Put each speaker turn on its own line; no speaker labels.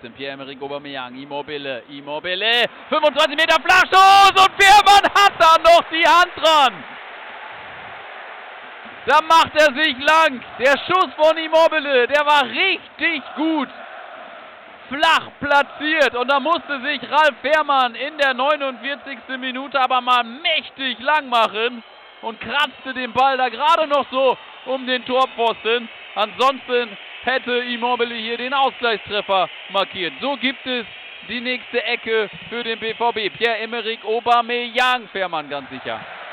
trotzdem. Pierre-Emerick Aubameyang, Immobile, 25 Meter Flachstoß und Fährmann hat da noch die Hand dran. Da macht er sich lang. Der Schuss von Immobile, der war richtig gut. Flach platziert und da musste sich Ralf Fährmann in der 49. Minute aber mal mächtig lang machen und kratzte den Ball da gerade noch so um den Torpfosten. Ansonsten hätte Immobile hier den Ausgleichstreffer markiert. So gibt es die nächste Ecke für den BVB. Pierre-Emerick Aubameyang, Fährmann ganz sicher.